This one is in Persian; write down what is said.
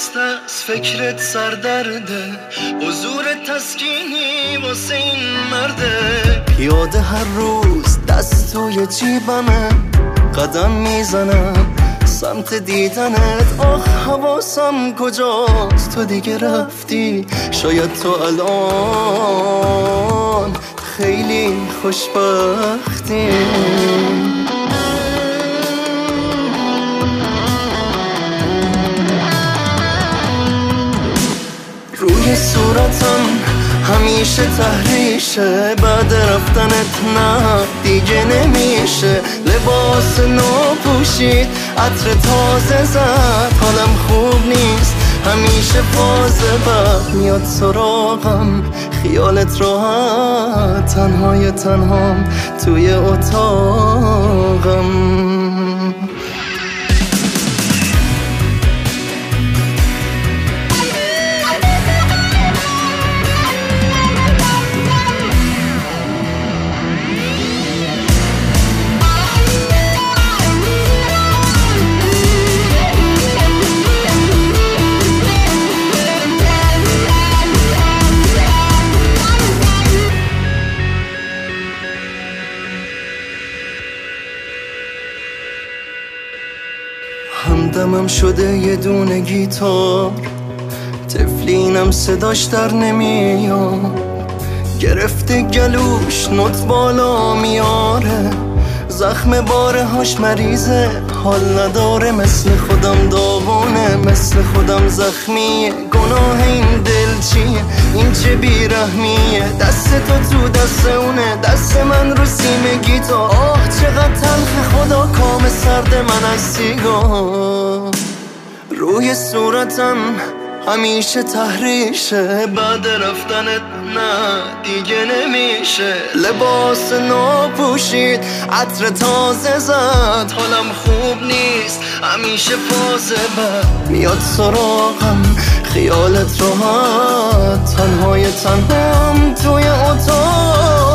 درست از فکرت سردرده، حضور تسکینی واسه این مرده. پیاده هر روز دست توی جیبمه، قدم میزنم سمت دیدنت. آخ حواسم کجاست، تو دیگه رفتی. شاید تو الان خیلی خوشبختی. روی صورتم همیشه تحریشه، بعد رفتنت نه دیگه نمیشه. لباس نو پوشید، عطر تازه زد، حالم خوب نیست. همیشه فازه بد میاد سراغم، خیالت راحت، تنهای تنهام توی اتاقم. همدمم شده یه دونه گیتار، تفلینم صداش در نمیاد. گرفته گلوش نوت بالا میاره، زخم باره هاش مریضه، حال نداره. مثل خودم داغونه، مثل خودم زخمیه. گناه این دل چیه، این چه بیرحمیه. دست تو دست اونه، دست من رو سیم گیتار. آه چقدر تلخ، خدا کام سرد من از سیگار. روی صورتم همیشه تحریشه، بعد رفتنت نه دیگه نمیشه. لباس نو پوشید، عطر تازه زد، حالم خوب نیست. همیشه فازه بد میاد سراغم، خیالت راحت، تنهای تنهام توی اتاق.